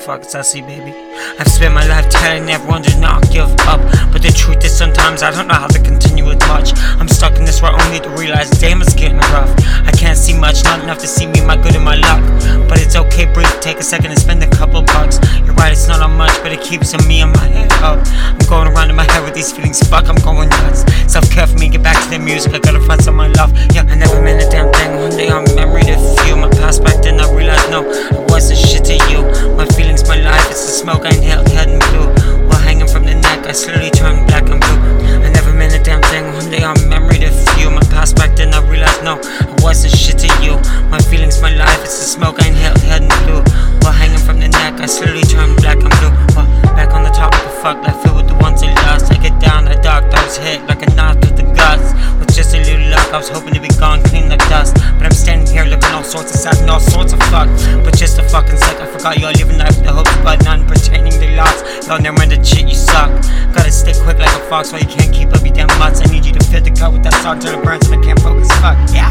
motherfuckers I see, baby. I've spent my life telling everyone to not give up, but the truth is sometimes I don't know how to continue with much. I'm stuck in this world only to realize damn it's getting rough. I can't see much, not enough to see me my good and my luck, but it's okay, breathe, take a second and spend a couple bucks. You're right, it's not on much, but it keeps me and my head up. I'm going around in my head with these feelings, fuck, I'm going nuts. Self-care for me, get back to the music, I gotta find some my love. Yeah, I never meant a damn thing, one day I'm memory to feel my past back then I realized no, I wasn't shit to you. My feelings, my life, it's the smoke I inhaled, head and blue. While hanging from the neck, I slowly turned black and blue. I never meant a damn thing, one day I'm memory to feel my past back then I realized no, I wasn't shit to you. My feelings, my life, it's the smoke I inhaled, head and blue. While hanging from the neck, I slowly turned black and blue. While back on the top of the fuck, left filled with the ones they lost. I get down, I dark, I was hit like a knife to the guts. With just a little luck, I was hoping to be gone, clean like dust. But I'm standing here looking all sorts of sad and all sorts of fuck. But just a fucking sec, I forgot y'all living life with the hopes, but none pertaining to loss. Y'all never ended shit, you suck. Gotta stay quick like a fox while you can't keep up your damn mutts. I need you to fit the cut with that song till it burns and I can't focus, fuck, yeah.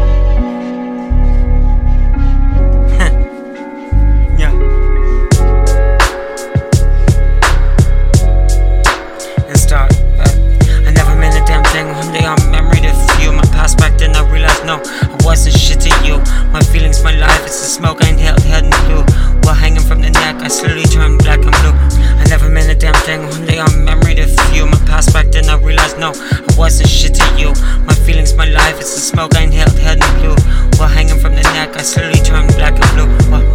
I never meant a damn thing, one day I'm memory to feel my past back then I realized no, I wasn't shit to you. My feelings, my life, it's the smoke I inhaled, head and blue. While hanging from the neck, I slowly turned black and blue. I never meant a damn thing, one day I'm memory to feel my past back then I realized no, I wasn't shit to you. My feelings, my life, it's the smoke I inhaled, head and blue. While hanging from the neck, I slowly turned black and blue.